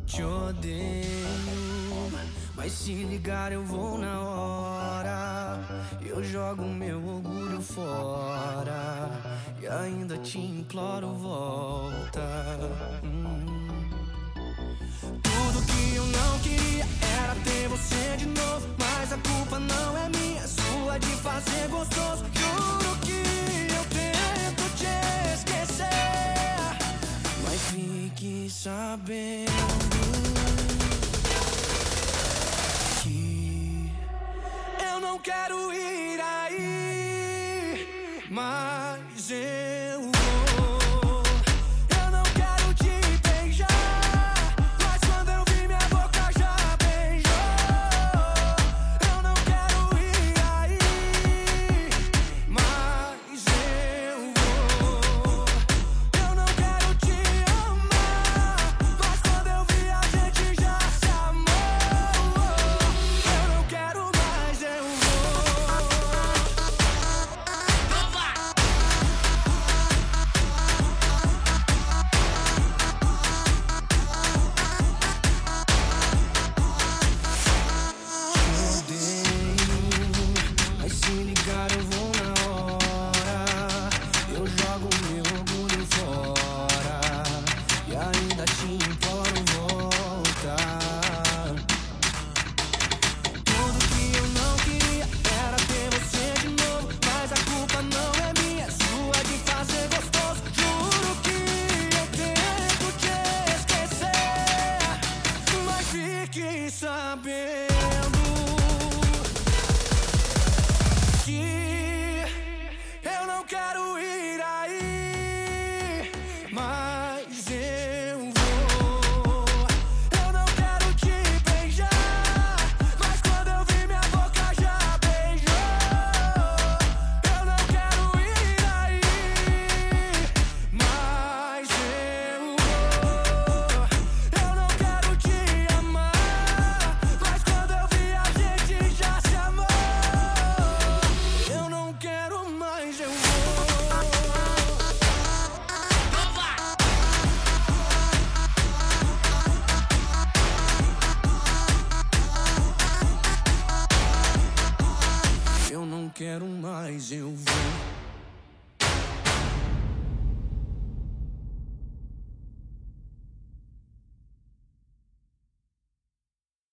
Te odeio, mas se ligar eu vou na hora. Eu jogo meu orgulho fora e ainda te imploro, volta. Tudo que eu não queria era ter você de novo, mas a culpa não é minha, é sua de fazer gostoso. Juro que eu tento te esquecer, mas fique sabendo que eu não quero ir aí, mas eu